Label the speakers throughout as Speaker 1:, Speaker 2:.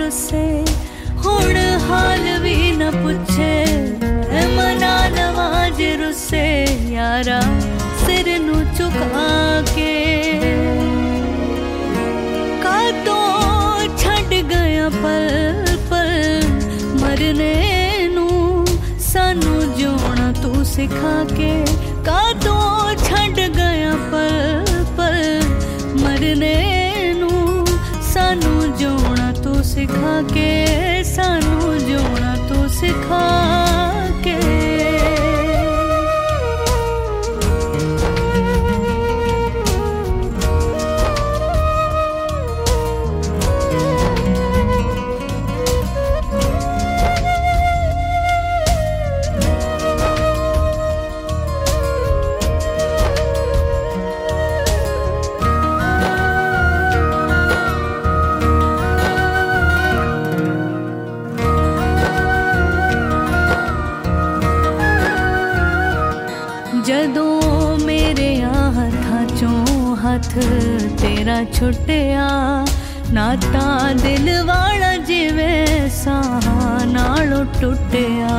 Speaker 1: रुसे हुण हाल भी न पुछे मना नवाज रुसे यारा सिर नू झुका के कातों छड़ गया पल पल मरने नू सानू जिउणा तू सिखा के कातों छड़ गया पल पल मरने नू सानू जिउणा तू सिखा के सानू जिउणा तू सिखा के जदों मेरे हत्थां चों हथ तेरा छुटिया नाता दिल वाला जिवें साहां नालों टुटिया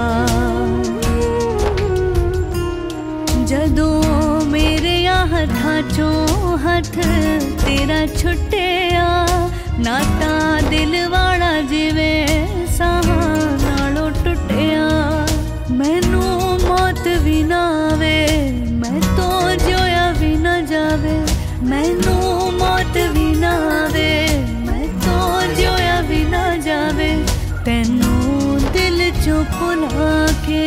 Speaker 1: जदों मेरे हत्थां चों हथ तेरा छुटिया नाता दिल वाला जिवें साहां नालों टुटिया मैनू मौत भी ना आवे मैं तो जोया भी ना जावे मैनू मौत भी ना आवे मैं तो जोया भी ना जावे तैनू दिल चों भुला के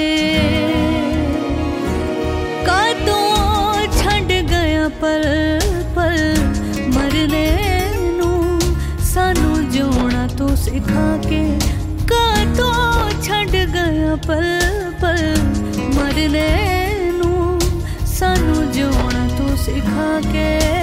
Speaker 1: कातों छड़ गया पल पल मरने नू सानू जिउणा तू सिखा के कातों छड़ गया पल पल मरने नू सानू जिउणा तू सिखा के